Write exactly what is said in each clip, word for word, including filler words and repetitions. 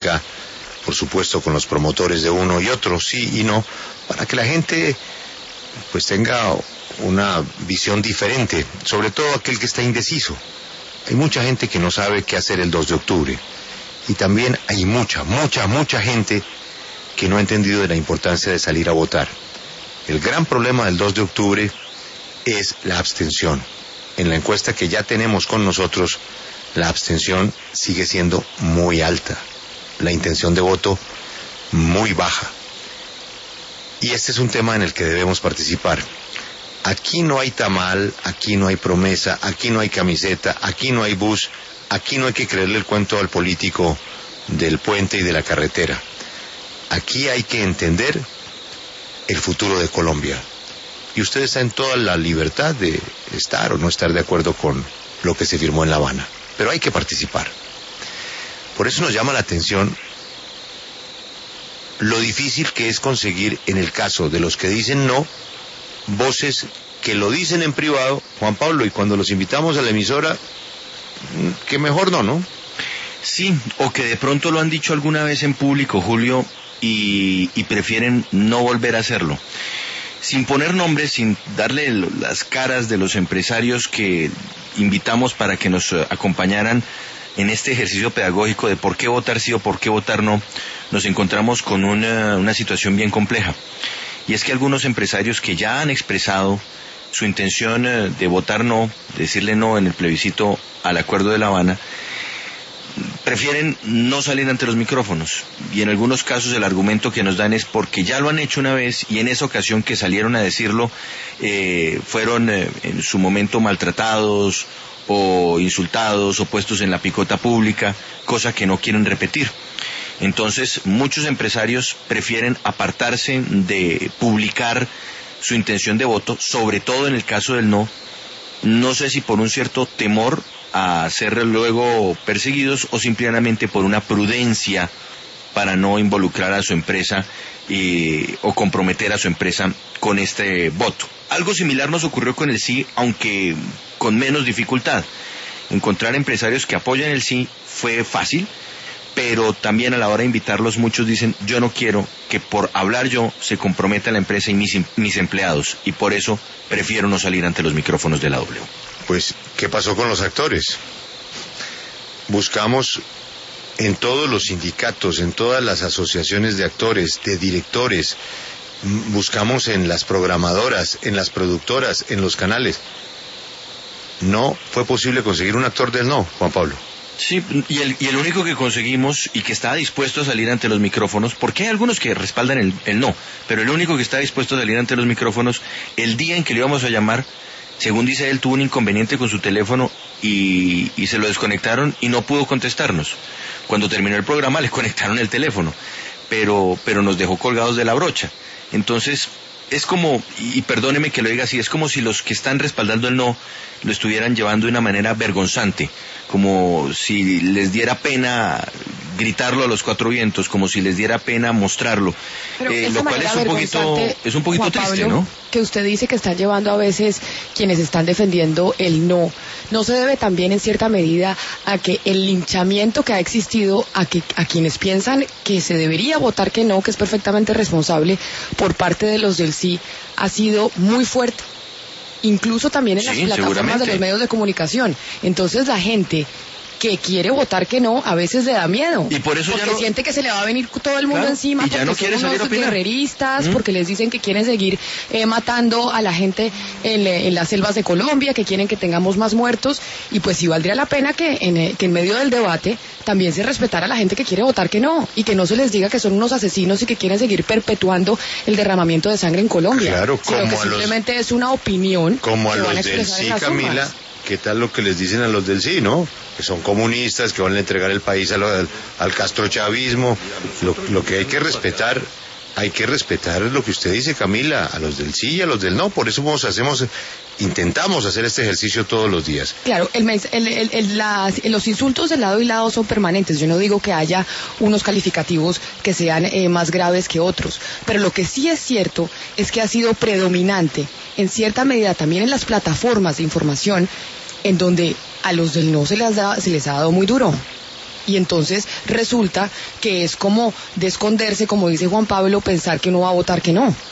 por supuesto con los promotores de uno y otro, sí y no, para que la gente pues tenga una visión diferente, sobre todo aquel que está indeciso. Hay mucha gente que no sabe qué hacer el dos de octubre, y también hay mucha, mucha, mucha gente que no ha entendido de la importancia de salir a votar. El gran problema del dos de octubre es la abstención. En la encuesta que ya tenemos con nosotros, la abstención sigue siendo muy alta, la intención de voto muy baja. Y este es un tema en el que debemos participar. Aquí no hay tamal, aquí no hay promesa, aquí no hay camiseta, aquí no hay bus, aquí no hay que creerle el cuento al político del puente y de la carretera. Aquí hay que entender el futuro de Colombia. Y usted está en toda la libertad de estar o no estar de acuerdo con lo que se firmó en La Habana. Pero hay que participar. Por eso nos llama la atención lo difícil que es conseguir, en el caso de los que dicen no, voces que lo dicen en privado, Juan Pablo, y cuando los invitamos a la emisora, que mejor no, ¿no? Sí, o que de pronto lo han dicho alguna vez en público, Julio, y, y prefieren no volver a hacerlo. Sin poner nombres, sin darle las caras de los empresarios que invitamos para que nos acompañaran en este ejercicio pedagógico de por qué votar sí o por qué votar no, nos encontramos con una, una situación bien compleja. Y es que algunos empresarios que ya han expresado su intención de votar no, de decirle no en el plebiscito al Acuerdo de La Habana, prefieren no salir ante los micrófonos. Y en algunos casos el argumento que nos dan es porque ya lo han hecho una vez y en esa ocasión que salieron a decirlo eh, fueron eh, en su momento maltratados o insultados o puestos en la picota pública, cosa que no quieren repetir. Entonces muchos empresarios prefieren apartarse de publicar su intención de voto, sobre todo en el caso del no, no sé si por un cierto temor a ser luego perseguidos o simplemente por una prudencia para no involucrar a su empresa eh, o comprometer a su empresa con este voto. Algo similar nos ocurrió con el sí, aunque con menos dificultad. Encontrar empresarios que apoyan el sí fue fácil, pero también a la hora de invitarlos muchos dicen yo no quiero que por hablar yo se comprometa la empresa y mis, mis empleados, y por eso prefiero no salir ante los micrófonos de la W. Pues, ¿qué pasó con los actores? Buscamos en todos los sindicatos, en todas las asociaciones de actores, de directores, buscamos en las programadoras, en las productoras, en los canales. No fue posible conseguir un actor del no, Juan Pablo. Sí, y el, y el único que conseguimos y que está dispuesto a salir ante los micrófonos, porque hay algunos que respaldan el, el no, pero el único que está dispuesto a salir ante los micrófonos, el día en que le íbamos a llamar, según dice él, tuvo un inconveniente con su teléfono y, y se lo desconectaron y no pudo contestarnos. Cuando terminó el programa le conectaron el teléfono, pero, pero nos dejó colgados de la brocha. Entonces, es como, y perdóneme que lo diga así, es como si los que están respaldando el no lo estuvieran llevando de una manera vergonzante, como si les diera pena gritarlo a los cuatro vientos, como si les diera pena mostrarlo, eh, lo cual es un poquito, es un poquito Juan triste, Pablo, ¿no? Que usted dice que están llevando a veces quienes están defendiendo el no, ¿no se debe también en cierta medida a que el linchamiento que ha existido a, que, a quienes piensan que se debería votar que no, que es perfectamente responsable por parte de los del sí, ha sido muy fuerte? Incluso también en Sí, las plataformas de los medios de comunicación. Entonces la gente que quiere votar que no, a veces le da miedo. Y por eso porque ya no... siente que se le va a venir todo el mundo Claro, encima, y ya porque no quiere son salir a unos opinar. guerreristas, ¿Mm? porque les dicen que quieren seguir eh, matando a la gente en, en las selvas de Colombia, que quieren que tengamos más muertos, y pues sí valdría la pena que en, eh, que en medio del debate también se respetara a la gente que quiere votar que no, y que no se les diga que son unos asesinos y que quieren seguir perpetuando el derramamiento de sangre en Colombia. Claro, sino como que a los- simplemente es una opinión Como a que van a los del expresar en sí, las Camila, urnas. ¿qué tal lo que les dicen a los del sí, no? Que son comunistas, que van a entregar el país al, al, al castrochavismo. Lo, lo que hay que respetar, hay que respetar lo que usted dice, Camila, a los del sí y a los del no. Por eso vamos, hacemos, intentamos hacer este ejercicio todos los días. Claro, el, mens- el, el, el- las- los insultos de lado y lado son permanentes. Yo no digo que haya unos calificativos que sean eh, más graves que otros, pero lo que sí es cierto es que ha sido predominante en cierta medida también en las plataformas de información, en donde a los del no se les, da, se les ha dado muy duro. y entonces resulta que es como de esconderse, como dice Juan Pablo, pensar que uno va a votar que no.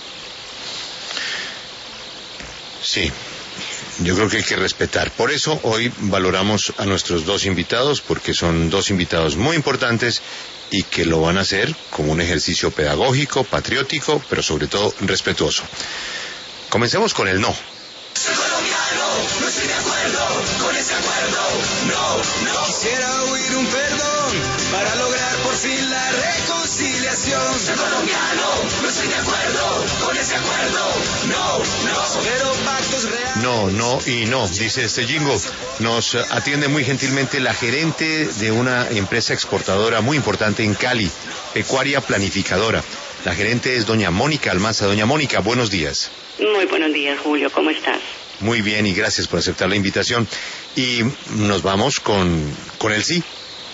Sí, yo creo que hay que respetar. Por eso hoy valoramos a nuestros dos invitados, porque son dos invitados muy importantes y que lo van a hacer como un ejercicio pedagógico, patriótico, pero sobre todo respetuoso. Comencemos con el no. Soy colombiano, no estoy de acuerdo con ese acuerdo, no, no. Quisiera oír un perdón para lograr por fin la reconciliación. Soy colombiano, no estoy de acuerdo con ese acuerdo, no, no. Pero pactos reales. No, no y no, dice este jingo. Nos atiende muy gentilmente la gerente de una empresa exportadora muy importante en Cali, Pecuaria Planificadora. La gerente es doña Mónica Almanza. Doña Mónica, buenos días. Muy buenos días, Julio, ¿cómo estás? Muy bien y gracias por aceptar la invitación. Y nos vamos con, con el sí.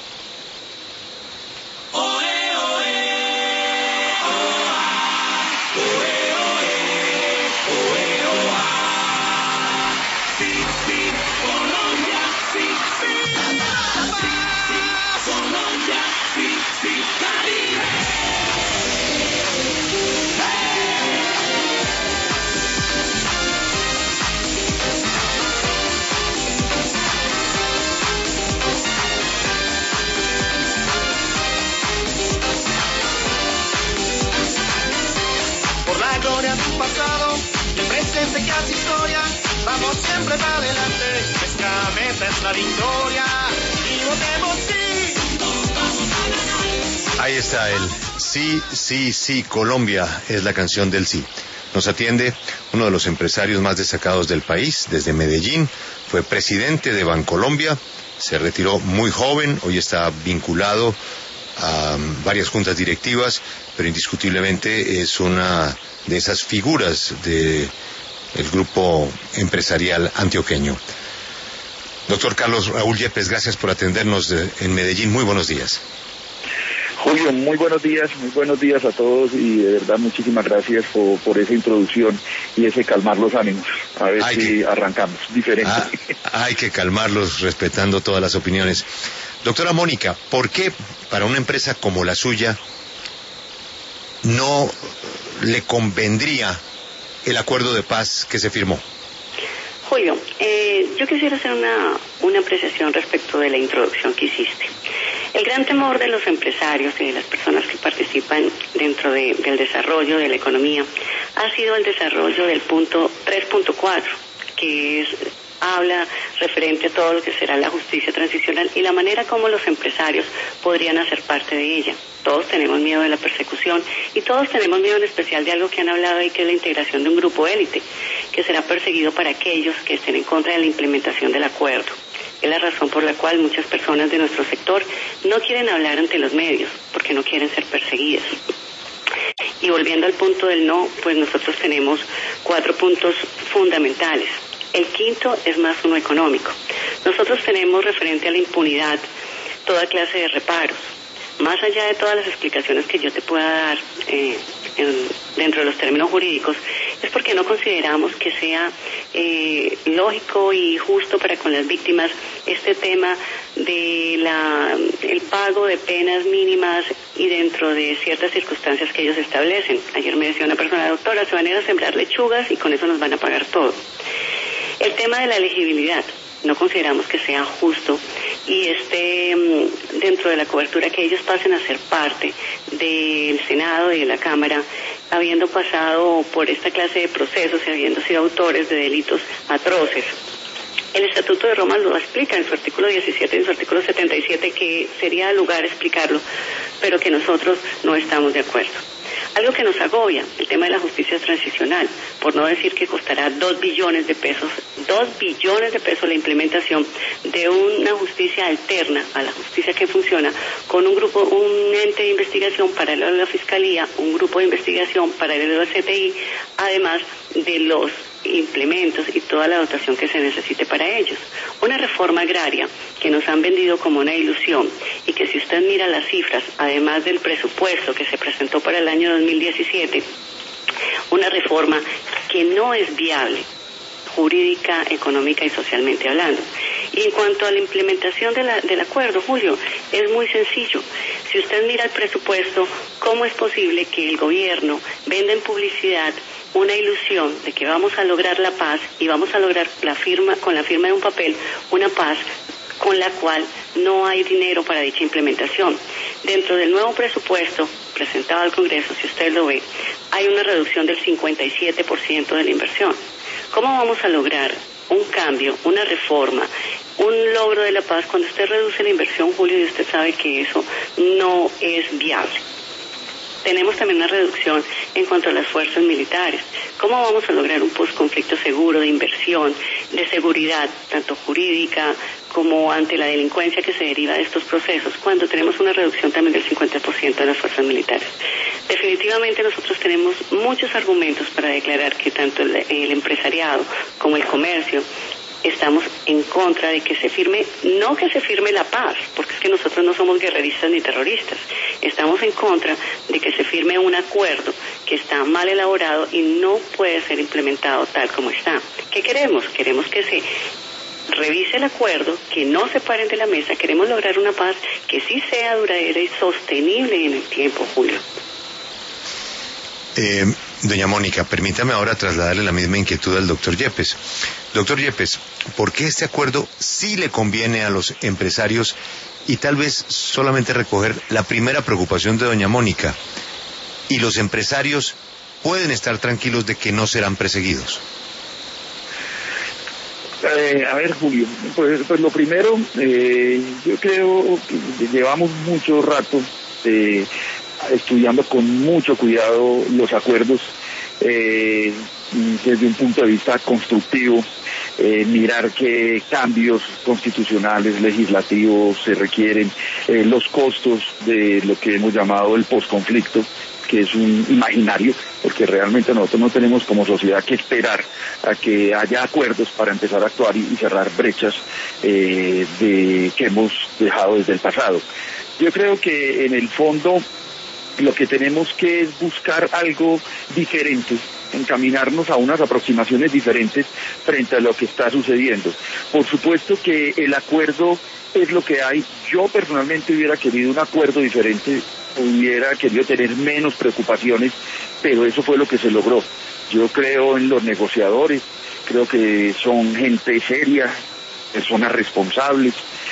Pasado, el presente que hace historia, vamos siempre para adelante, nuestra meta es la victoria, y votemos sí, vamos a ganar. Ahí está el sí, sí, sí, Colombia es la canción del sí. Nos atiende uno de los empresarios más destacados del país, desde Medellín, fue presidente de Bancolombia, se retiró muy joven, hoy está vinculado a varias juntas directivas, pero indiscutiblemente es una de esas figuras del grupo empresarial antioqueño. Doctor Carlos Raúl Yepes, gracias por atendernos de, en Medellín. Muy buenos días. Julio, muy buenos días, muy buenos días a todos y de verdad muchísimas gracias por, por esa introducción y ese calmar los ánimos. A ver hay si que, arrancamos diferente. Ah, hay que calmarlos respetando todas las opiniones. Doctora Mónica, ¿por qué para una empresa como la suya no le convendría el acuerdo de paz que se firmó? Julio, eh, yo quisiera hacer una, una apreciación respecto de la introducción que hiciste. El gran temor de los empresarios y de las personas que participan dentro de, del desarrollo de la economía ha sido el desarrollo del punto tres punto cuatro, que es habla referente a todo lo que será la justicia transicional y la manera como los empresarios podrían hacer parte de ella. Todos tenemos miedo de la persecución y todos tenemos miedo en especial de algo que han hablado ahí, que es la integración de un grupo élite, que será perseguido para aquellos que estén en contra de la implementación del acuerdo. Es la razón por la cual muchas personas de nuestro sector no quieren hablar ante los medios, porque no quieren ser perseguidas. Y volviendo al punto del no, pues nosotros tenemos cuatro puntos fundamentales. El quinto es más uno económico. Nosotros tenemos referente a la impunidad toda clase de reparos. Más allá de todas las explicaciones que yo te pueda dar eh, en, dentro de los términos jurídicos, es porque no consideramos que sea eh, lógico y justo para con las víctimas este tema de la el pago de penas mínimas y dentro de ciertas circunstancias que ellos establecen. Ayer me decía una persona, doctora, se van a ir a sembrar lechugas y con eso nos van a pagar todo. El tema de la elegibilidad, no consideramos que sea justo y esté dentro de la cobertura que ellos pasen a ser parte del Senado y de la Cámara, habiendo pasado por esta clase de procesos y habiendo sido autores de delitos atroces. El Estatuto de Roma lo explica en su artículo diecisiete y en su artículo setenta y siete, que sería lugar explicarlo, pero que nosotros no estamos de acuerdo. Algo que nos agobia, el tema de la justicia transicional, por no decir que costará dos billones de pesos, dos billones de pesos la implementación de una justicia alterna a la justicia que funciona, con un grupo, un ente de investigación paralelo a la Fiscalía, un grupo de investigación paralelo a la C T I, además de los implementos y toda la dotación que se necesite para ellos. Una reforma agraria que nos han vendido como una ilusión y que si usted mira las cifras, además del presupuesto que se presentó para el año dos mil diecisiete, una reforma que no es viable jurídica, económica y socialmente hablando. Y en cuanto a la implementación de la, del acuerdo, Julio, es muy sencillo. Si usted mira el presupuesto, ¿cómo es posible que el gobierno venda en publicidad una ilusión de que vamos a lograr la paz y vamos a lograr la firma, con la firma de un papel, una paz con la cual no hay dinero para dicha implementación? Dentro del nuevo presupuesto presentado al Congreso, si usted lo ve, hay una reducción del cincuenta y siete por ciento de la inversión. ¿Cómo vamos a lograr un cambio, una reforma, un logro de la paz cuando usted reduce la inversión, Julio, y usted sabe que eso no es viable? Tenemos también una reducción en cuanto a las fuerzas militares. ¿Cómo vamos a lograr un posconflicto seguro de inversión, de seguridad, tanto jurídica como ante la delincuencia que se deriva de estos procesos, cuando tenemos una reducción también del cincuenta por ciento de las fuerzas militares? Definitivamente nosotros tenemos muchos argumentos para declarar que tanto el, el empresariado como el comercio estamos en contra de que se firme, no que se firme la paz, porque es que nosotros no somos guerreristas ni terroristas. Estamos en contra de que se firme un acuerdo que está mal elaborado y no puede ser implementado tal como está. ¿Qué queremos? Queremos que se revise el acuerdo, que no se paren de la mesa. Queremos lograr una paz que sí sea duradera y sostenible en el tiempo, Julio. Eh, doña Mónica, permítame ahora trasladarle la misma inquietud al doctor Yepes. Doctor Yepes, ¿por qué este acuerdo sí le conviene a los empresarios? Y tal vez solamente recoger la primera preocupación de doña Mónica. ¿Y los empresarios pueden estar tranquilos de que no serán perseguidos? Eh, a ver, Julio, pues, pues lo primero, eh, yo creo que llevamos mucho rato eh, estudiando con mucho cuidado los acuerdos eh, desde un punto de vista constructivo, eh, mirar qué cambios constitucionales, legislativos se requieren, eh, los costos de lo que hemos llamado el posconflicto, que es un imaginario, porque realmente nosotros no tenemos como sociedad que esperar a que haya acuerdos para empezar a actuar y, y cerrar brechas eh, de, que hemos dejado desde el pasado. Yo creo que en el fondo lo que tenemos que es buscar algo diferente, encaminarnos a unas aproximaciones diferentes frente a lo que está sucediendo. Por supuesto que el acuerdo es lo que hay. Yo personalmente hubiera querido un acuerdo diferente, hubiera querido tener menos preocupaciones, pero eso fue lo que se logró. Yo creo en los negociadores, creo que son gente seria, personas responsables,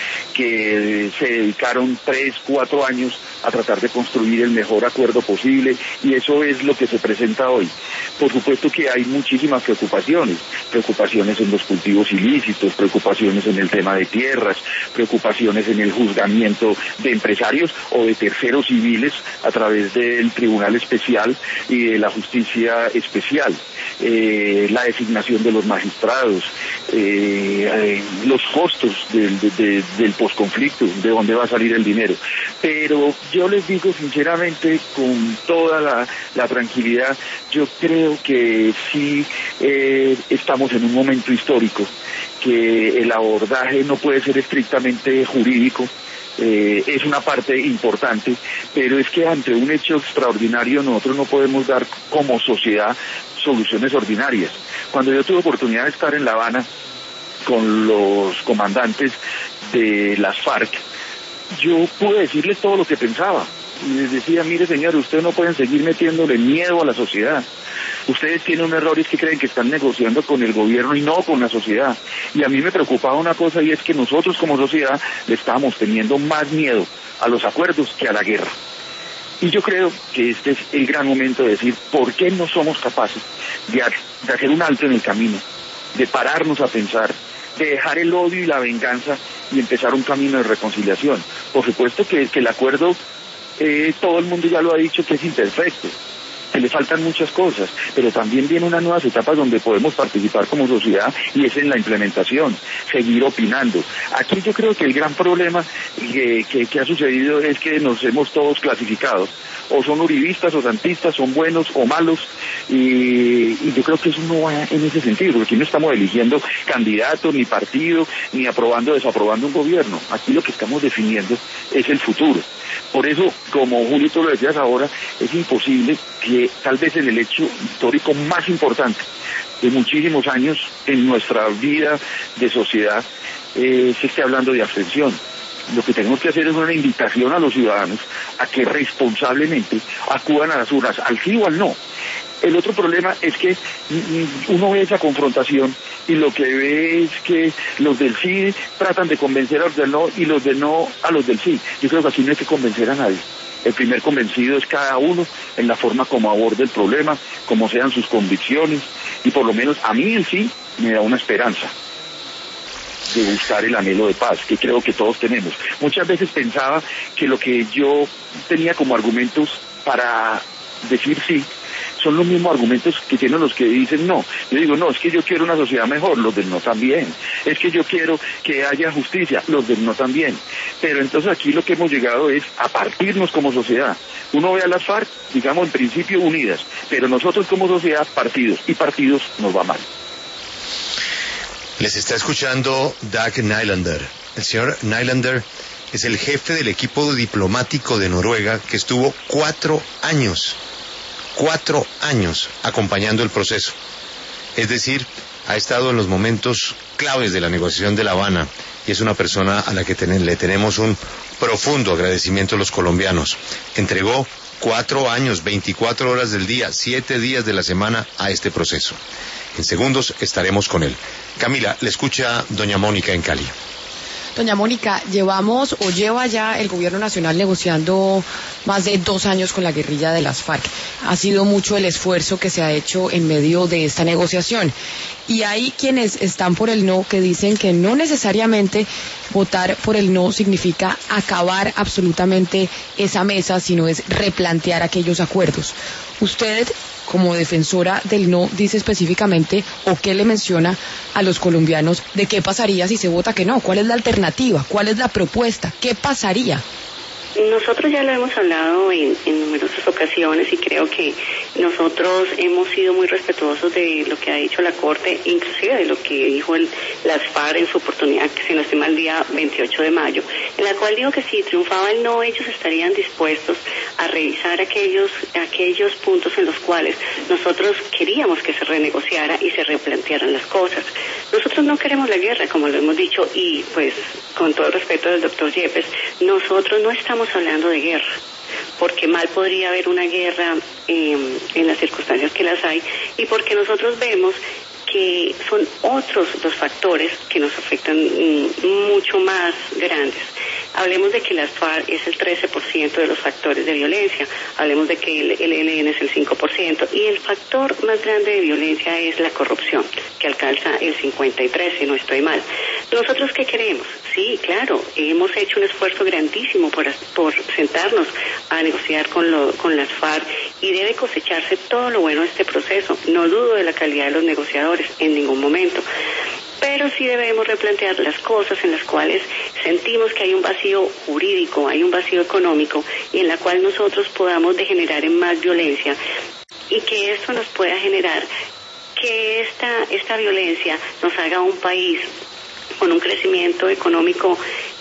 que se dedicaron tres, cuatro años a tratar de construir el mejor acuerdo posible, y eso es lo que se presenta hoy. Por supuesto que hay muchísimas preocupaciones, preocupaciones en los cultivos ilícitos, preocupaciones en el tema de tierras, preocupaciones en el juzgamiento de empresarios o de terceros civiles a través del Tribunal Especial y de la Justicia Especial, eh, la designación de los magistrados, eh, eh, los costos del, de, de, del posconflicto, de dónde va a salir el dinero. Pero yo les digo sinceramente, con toda la, la tranquilidad, yo creo que sí eh, estamos en un momento histórico, que el abordaje no puede ser estrictamente jurídico. Eh, es una parte importante, pero es que ante un hecho extraordinario nosotros no podemos dar como sociedad soluciones ordinarias. Cuando yo tuve oportunidad de estar en La Habana con los comandantes de las FARC, yo pude decirles todo lo que pensaba. Y les decía, mire señor, ustedes no pueden seguir metiéndole miedo a la sociedad. Ustedes tienen un error, y es que creen que están negociando con el gobierno y no con la sociedad. Y a mí me preocupaba una cosa, y es que nosotros como sociedad le estábamos teniendo más miedo a los acuerdos que a la guerra. Y yo creo que este es el gran momento de decir, ¿por qué no somos capaces de, de hacer un alto en el camino, de pararnos a pensar, de dejar el odio y la venganza y empezar un camino de reconciliación? Por supuesto que, que el acuerdo, eh, todo el mundo ya lo ha dicho, que es imperfecto, que le faltan muchas cosas, pero también vienen unas nuevas etapas donde podemos participar como sociedad, y es en la implementación, seguir opinando. Aquí yo creo que el gran problema que, que, que ha sucedido es que nos hemos todos clasificado, o son uribistas o santistas, son buenos o malos, y, y yo creo que eso no va en ese sentido, porque aquí no estamos eligiendo candidatos, ni partido, ni aprobando o desaprobando un gobierno. Aquí lo que estamos definiendo es el futuro. Por eso, como Julio, tú lo decías ahora, es imposible que tal vez en el hecho histórico más importante de muchísimos años en nuestra vida de sociedad, eh, se esté hablando de abstención. Lo que tenemos que hacer es una invitación a los ciudadanos a que responsablemente acudan a las urnas, al sí o al no. El otro problema es que uno ve esa confrontación y lo que ve es que los del sí tratan de convencer a los del no y los del no a los del sí. Yo creo que aquí no hay que convencer a nadie. El primer convencido es cada uno en la forma como aborde el problema, como sean sus convicciones, y por lo menos a mí el sí me da una esperanza de buscar el anhelo de paz, que creo que todos tenemos. Muchas veces pensaba que lo que yo tenía como argumentos para decir sí, son los mismos argumentos que tienen los que dicen no. Yo digo, no, es que yo quiero una sociedad mejor, los del no también. Es que yo quiero que haya justicia, los del no también. Pero entonces aquí lo que hemos llegado es a partirnos como sociedad. Uno ve a las FARC, digamos, en principio unidas, pero nosotros como sociedad partidos, y partidos nos va mal. Les está escuchando Dag Nylander. El señor Nylander es el jefe del equipo diplomático de Noruega que estuvo cuatro años, cuatro años acompañando el proceso. Es decir, ha estado en los momentos claves de la negociación de La Habana y es una persona a la que ten- le tenemos un profundo agradecimiento a los colombianos. Entregó cuatro años, veinticuatro horas del día, siete días de la semana a este proceso. En segundos estaremos con él. Camila, le escucha doña Mónica en Cali. Doña Mónica, llevamos o lleva ya el gobierno nacional negociando más de dos años con la guerrilla de las FARC. Ha sido mucho el esfuerzo que se ha hecho en medio de esta negociación. Y hay quienes están por el no, que dicen que no necesariamente votar por el no significa acabar absolutamente esa mesa, sino es replantear aquellos acuerdos. Usted, como defensora del no, dice específicamente o qué le menciona a los colombianos de qué pasaría si se vota que no, cuál es la alternativa, cuál es la propuesta, qué pasaría. Nosotros ya lo hemos hablado en, en numerosas ocasiones y creo que nosotros hemos sido muy respetuosos de lo que ha dicho la Corte, inclusive de lo que dijo el, las FARC en su oportunidad, que se nos estima el día veintiocho de mayo, en la cual dijo que si triunfaba el no, ellos estarían dispuestos a revisar aquellos, aquellos puntos en los cuales nosotros queríamos que se renegociara y se replantearan las cosas. Nosotros no queremos la guerra, como lo hemos dicho, y pues con todo el respeto del doctor Yepes, nosotros no estamos hablando de guerra, porque mal podría haber una guerra eh, en las circunstancias que las hay, y porque nosotros vemos que son otros los factores que nos afectan mm, mucho más grandes. Hablemos de que las FARC es el trece por ciento de los factores de violencia, hablemos de que el E L N es el cinco por ciento, y el factor más grande de violencia es la corrupción, que alcanza el cincuenta y tres por ciento, si no estoy mal. ¿Nosotros qué queremos? Sí, claro, hemos hecho un esfuerzo grandísimo por, por sentarnos a negociar con, lo, con las FARC, y debe cosecharse todo lo bueno de este proceso. No dudo de la calidad de los negociadores en ningún momento, pero sí debemos replantear las cosas en las cuales sentimos que hay un vacío jurídico, hay un vacío económico, y en la cual nosotros podamos degenerar en más violencia, y que esto nos pueda generar que esta, esta violencia nos haga un país con un crecimiento económico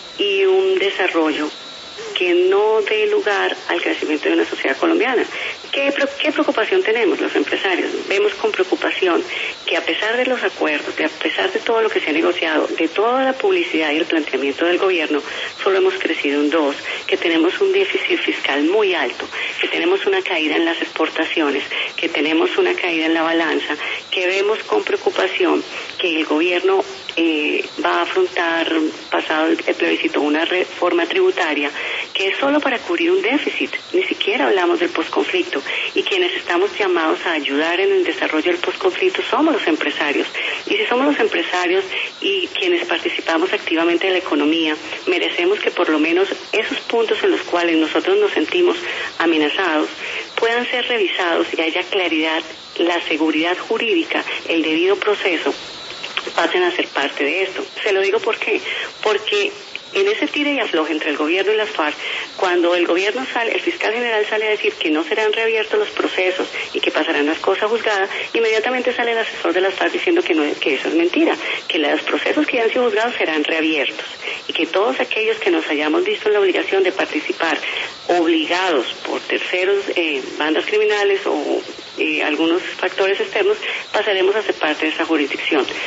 y un desarrollo que no dé lugar al crecimiento de una sociedad colombiana. ¿Qué, ¿Qué preocupación tenemos los empresarios? Vemos con preocupación que a pesar de los acuerdos, de a pesar de todo lo que se ha negociado, de toda la publicidad y el planteamiento del gobierno, solo hemos crecido un dos, que tenemos un déficit fiscal muy alto, que tenemos una caída en las exportaciones, que tenemos una caída en la balanza, que vemos con preocupación que el gobierno eh, va a afrontar, pasado el plebiscito, una reforma tributaria que es solo para cubrir un déficit. Ni siquiera hablamos del posconflicto, y quienes estamos llamados a ayudar en el desarrollo del posconflicto somos los empresarios. Y si somos los empresarios y quienes participamos activamente en la economía, merecemos que por lo menos esos puntos en los cuales nosotros nos sentimos amenazados puedan ser revisados y haya claridad, la seguridad jurídica, el debido proceso, pasen a ser parte de esto. Se lo digo ¿por qué? Porque en ese tire y afloje entre el gobierno y las FARC, cuando el gobierno sale, el fiscal general sale a decir que no serán reabiertos los procesos y que pasarán las cosas juzgadas, inmediatamente sale el asesor de las FARC diciendo que, no, que eso es mentira, que los procesos que ya han sido juzgados serán reabiertos, y que todos aquellos que nos hayamos visto en la obligación de participar, obligados por terceros, eh, bandas criminales o eh, algunos factores externos, pasaremos a ser parte de esa jurisdicción.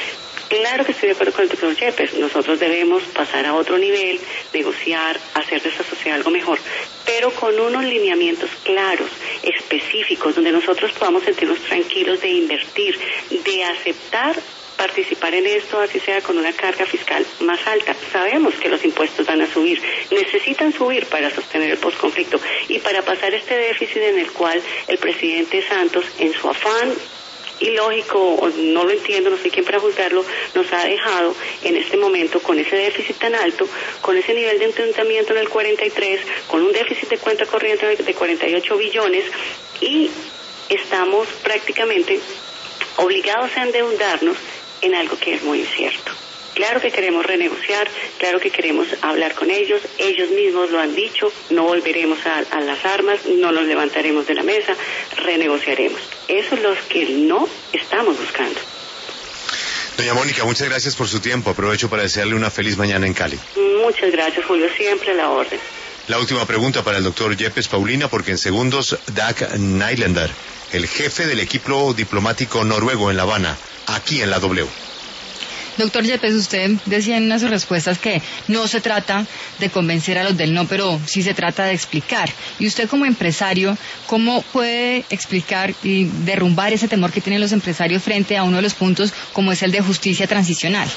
Claro que estoy de acuerdo con el doctor Yepes. Nosotros debemos pasar a otro nivel, negociar, hacer de esta sociedad algo mejor, pero con unos lineamientos claros, específicos, donde nosotros podamos sentirnos tranquilos de invertir, de aceptar participar en esto, así sea con una carga fiscal más alta. Sabemos que los impuestos van a subir, necesitan subir para sostener el posconflicto y para pasar este déficit en el cual el presidente Santos, en su afán ilógico, no lo entiendo, no sé quién para juzgarlo, nos ha dejado en este momento con ese déficit tan alto, con ese nivel de endeudamiento en el cuarenta y tres, con un déficit de cuenta corriente de cuarenta y ocho billones, y estamos prácticamente obligados a endeudarnos en algo que es muy incierto. Claro que queremos renegociar, claro que queremos hablar con ellos, ellos mismos lo han dicho, no volveremos a, a las armas, no nos levantaremos de la mesa, renegociaremos. Eso es lo que no estamos buscando. Doña Mónica, muchas gracias por su tiempo, aprovecho para desearle una feliz mañana en Cali. Muchas gracias, Julio, siempre a la orden. La última pregunta para el doctor Yepes Paulina, porque en segundos Dag Nylander, el jefe del equipo diplomático noruego en La Habana, aquí en la W. Doctor Yepes, usted decía en una de sus respuestas que no se trata de convencer a los del no, pero sí se trata de explicar. Y usted como empresario, ¿cómo puede explicar y derrumbar ese temor que tienen los empresarios frente a uno de los puntos como es el de justicia transicional?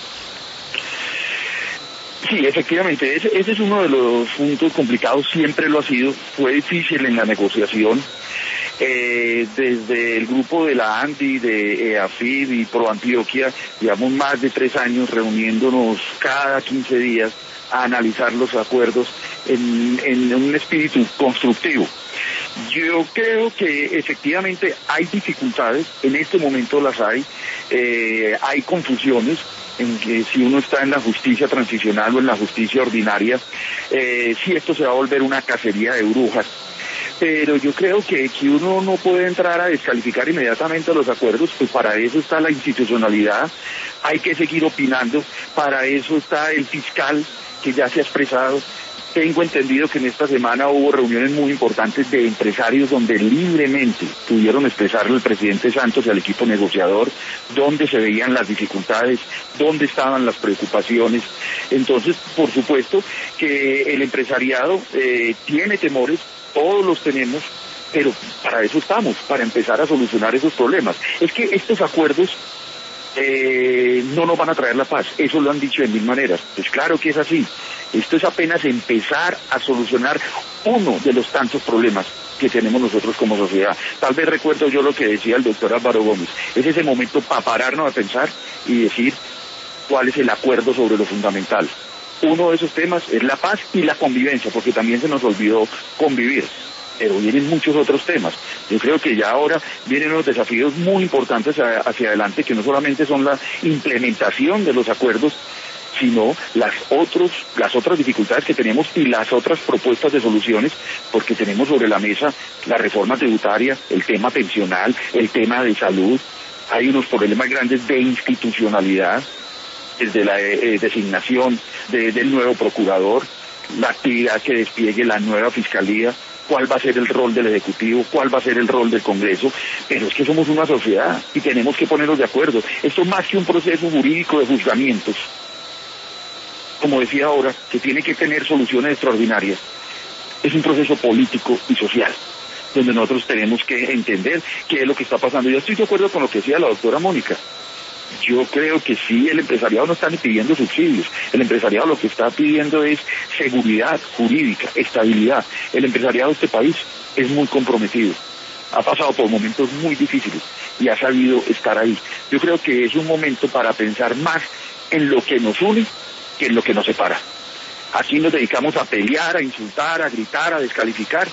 Sí, efectivamente, ese, ese es uno de los puntos complicados, siempre lo ha sido, fue difícil en la negociación. Eh, desde el grupo de la ANDI, de EAFID y Pro Antioquia, llevamos más de tres años reuniéndonos cada quince días a analizar los acuerdos en, en un espíritu constructivo. Yo creo que efectivamente hay dificultades, en este momento las hay, eh, hay confusiones en que si uno está en la justicia transicional o en la justicia ordinaria, eh, si esto se va a volver una cacería de brujas. Pero yo creo que, que uno no puede entrar a descalificar inmediatamente los acuerdos, pues para eso está la institucionalidad, hay que seguir opinando, para eso está el fiscal que ya se ha expresado. Tengo entendido que en esta semana hubo reuniones muy importantes de empresarios donde libremente pudieron expresarle al presidente Santos y al equipo negociador dónde se veían las dificultades, dónde estaban las preocupaciones. Entonces, por supuesto que el empresariado eh, tiene temores, todos los tenemos, pero para eso estamos, para empezar a solucionar esos problemas. Es que estos acuerdos eh, no nos van a traer la paz, eso lo han dicho de mil maneras. Pues claro que es así, esto es apenas empezar a solucionar uno de los tantos problemas que tenemos nosotros como sociedad. Tal vez recuerdo yo lo que decía el doctor Álvaro Gómez, es ese momento para pararnos a pensar y decir cuál es el acuerdo sobre lo fundamental. Uno de esos temas es la paz y la convivencia, porque también se nos olvidó convivir, pero vienen muchos otros temas. Yo creo que ya ahora vienen unos desafíos muy importantes hacia, hacia adelante, que no solamente son la implementación de los acuerdos, sino las otros, las otras dificultades que tenemos y las otras propuestas de soluciones, porque tenemos sobre la mesa la reforma tributaria, el tema pensional, el tema de salud. Hay unos problemas grandes de institucionalidad, desde la eh, designación de, del nuevo procurador, la actividad que despliegue la nueva fiscalía, cuál va a ser el rol del Ejecutivo, cuál va a ser el rol del Congreso, pero es que somos una sociedad y tenemos que ponernos de acuerdo. Esto más que un proceso jurídico de juzgamientos, como decía ahora, que tiene que tener soluciones extraordinarias, es un proceso político y social, donde nosotros tenemos que entender qué es lo que está pasando. Yo estoy de acuerdo con lo que decía la doctora Mónica. Yo creo que sí, el empresariado no está ni pidiendo subsidios, el empresariado lo que está pidiendo es seguridad jurídica, estabilidad. El empresariado de este país es muy comprometido, ha pasado por momentos muy difíciles y ha sabido estar ahí. Yo creo que es un momento para pensar más en lo que nos une que en lo que nos separa. Aquí nos dedicamos a pelear, a insultar, a gritar, a descalificar,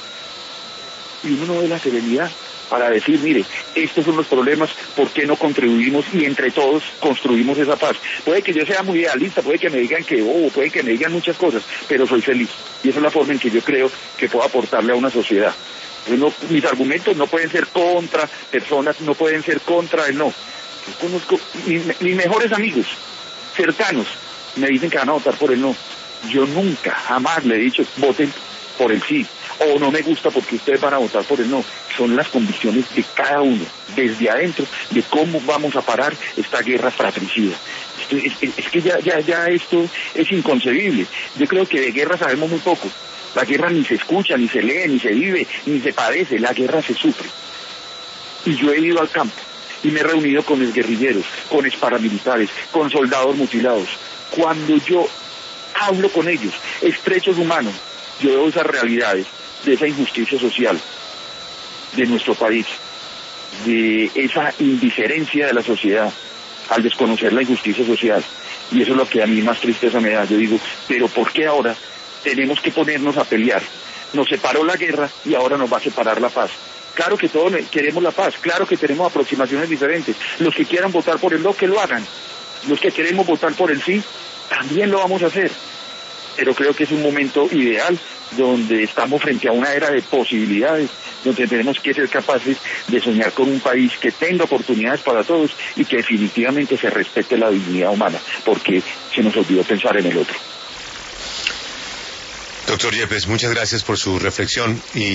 y uno no ve la serenidad para decir, mire, estos son los problemas, ¿por qué no contribuimos y entre todos construimos esa paz? Puede que yo sea muy idealista, puede que me digan que bobo, puede que me digan muchas cosas, pero soy feliz. Y esa es la forma en que yo creo que puedo aportarle a una sociedad. No, mis argumentos no pueden ser contra personas, no pueden ser contra el no. Yo conozco mis, mis mejores amigos, cercanos, me dicen que van a votar por el no. Yo nunca, jamás le he dicho, voten por el sí, o no me gusta porque ustedes van a votar por el no. Son las convicciones de cada uno, desde adentro, de cómo vamos a parar esta guerra fratricida. Es, es, es que ya, ya, ya esto es inconcebible. Yo creo que de guerra sabemos muy poco. La guerra ni se escucha, ni se lee, ni se vive, ni se padece. La guerra se sufre. Y yo he ido al campo y me he reunido con exguerrilleros, con exparamilitares, con soldados mutilados. Cuando yo hablo con ellos, estrecho su mano, yo veo esas realidades de esa injusticia social de nuestro país, de esa indiferencia de la sociedad al desconocer la injusticia social. Y eso es lo que a mí más tristeza me da. Yo digo, pero ¿por qué ahora tenemos que ponernos a pelear? Nos separó la guerra y ahora nos va a separar la paz. Claro que todos queremos la paz, claro que tenemos aproximaciones diferentes. Los que quieran votar por el no, que lo hagan. Los que queremos votar por el sí, también lo vamos a hacer. Pero creo que es un momento ideal donde estamos frente a una era de posibilidades, donde tenemos que ser capaces de soñar con un país que tenga oportunidades para todos y que definitivamente se respete la dignidad humana, porque se nos olvidó pensar en el otro. Doctor Yepes, muchas gracias por su reflexión y